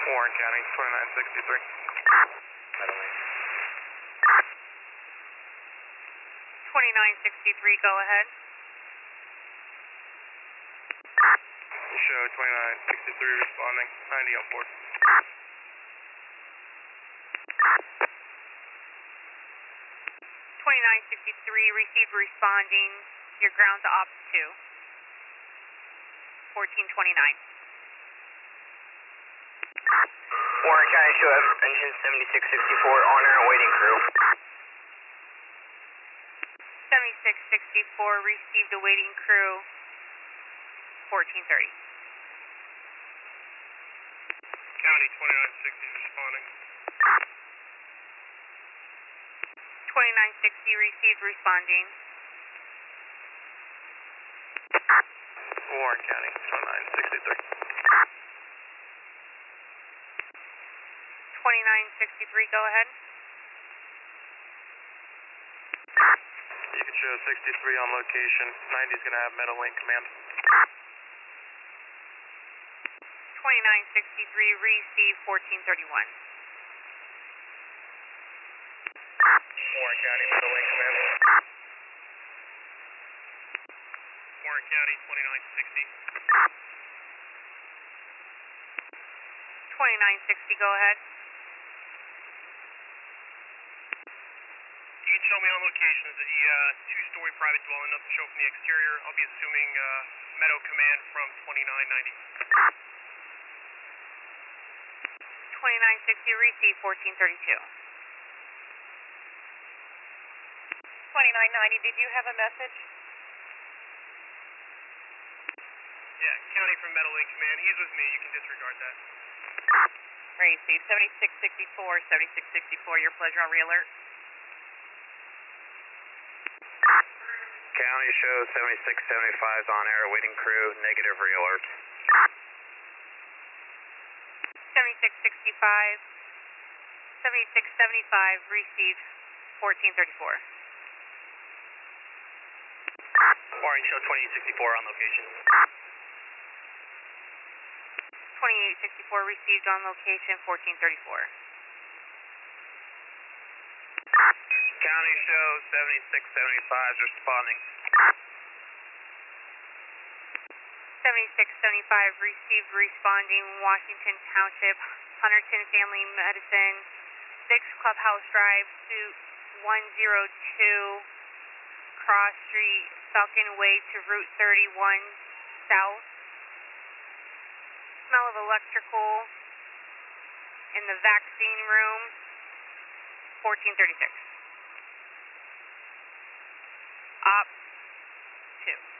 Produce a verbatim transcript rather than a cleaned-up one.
Warren County, twenty-nine sixty-three. twenty-nine sixty-three, go ahead. Show twenty-nine sixty-three responding, ninety on board. twenty-nine sixty-three, received responding, your ground to ops two. fourteen twenty-nine. Warren County, show engine seventy-six sixty-four, on air awaiting crew. seventy-six sixty-four, received awaiting crew, fourteen thirty. County, twenty-nine sixty responding. twenty-nine sixty, received responding. Warren County, twenty-nine sixty-three. twenty-nine sixty-three, go ahead. You can show sixty-three on location, ninety's going to have Meadowlink command. twenty-nine sixty-three, receive fourteen thirty-one. Warren County, Meadowlink command. Warren County, twenty-nine sixty. twenty-nine sixty, go ahead. You can show me on location, is a uh, two-story private dwelling, nothing show from the exterior. I'll be assuming uh, Meadow command from twenty-nine ninety. twenty-nine sixty, receive fourteen thirty-two. twenty-nine ninety, did you have a message? Yeah, County from Meadowlink command, he's with me, you can disregard that. Receive seventy-six sixty-four, seventy-six sixty-four, your pleasure on re-alert. County, show seventy-six seventy-five on air awaiting crew, negative re-alert. seventy-six sixty-five, seventy-six seventy-five, received fourteen thirty-four. Warren, show twenty-eight sixty-four on location. twenty-eight sixty-four, received on location, fourteen thirty-four. County, show seventy-six seventy-five responding. seventy-six seventy-five, received responding, Washington Township, Hunterton Family Medicine, six Clubhouse Drive, suite one oh two, Cross Street, Falcon Way to Route thirty-one South. Smell of electrical in the vaccine room, fourteen thirty-six. Op two.